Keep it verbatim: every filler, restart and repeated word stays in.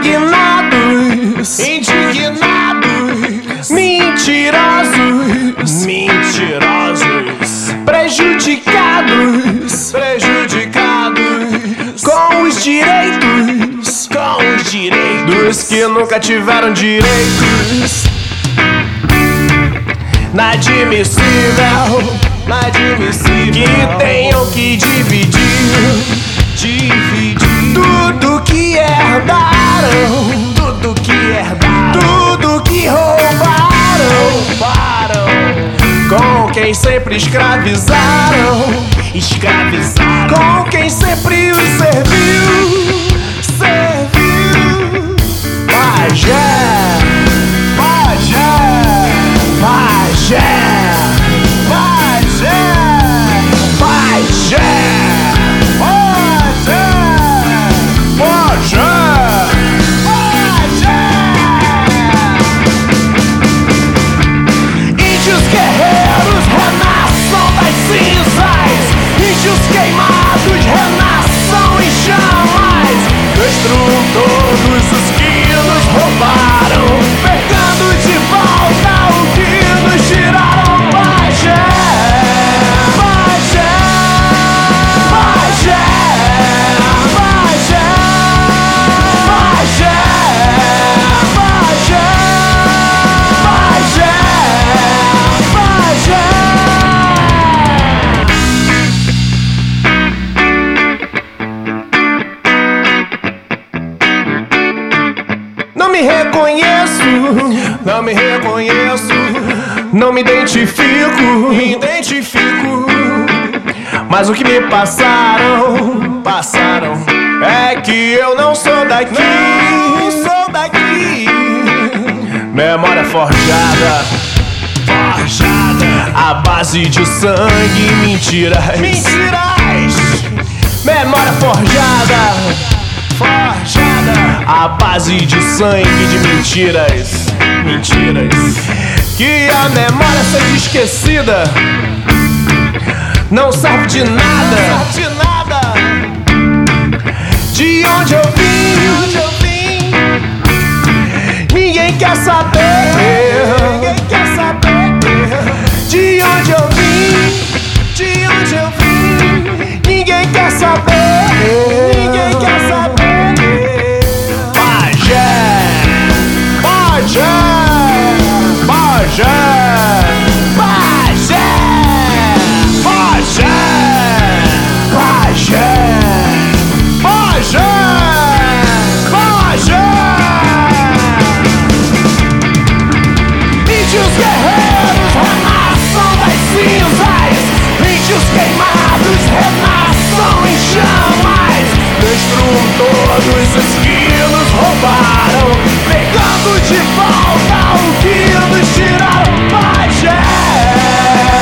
indignados, indignados, mentirosos, mentirosos, prejudicados, prejudicados, com os direitos, com os direitos que nunca tiveram direitos. Inadmissível, inadmissível que tenham que dividir, dividir tudo que herdaram, tudo que herdaram, tudo que roubaram, roubaram, com quem sempre escravizaram, escravizaram, com quem sempre os serviu, serviu. Pajé, pajé, pajé, pajé, pajé, pajé, pajé, pajé. Índios guerreiros renasçam das cinzas, índios queimados renasçam em chamas, destruam todos os que nos roubaram, pegando de volta o que nos tiraram. Pajé, pajé, pajé, pajé, pajé, pajé, pajé, pajé. Não me reconheço, não me reconheço, não me identifico, me identifico. Mas o que me passaram, passaram, é que eu não sou daqui, não sou daqui. Memória forjada, forjada, à base de sangue e mentiras, mentiras. Memória forjada, forjada, à base de sangue e de mentiras, mentiras. Que a memória seja esquecida não serve de nada, não serve de nada. De onde eu vim, de onde eu vim, ninguém quer saber, ninguém quer saber. De onde eu vim, de onde eu vim, ninguém quer saber, ninguém quer saber. Pajé, pajé, pajé, pajé, pajé, pajé, pajé, pajé. Índios guerreiros renasçam das cinzas, índios queimados renasçam em chamas, destruam todos os que nos roubaram, pegando de volta o que nos tiraram. Pajé,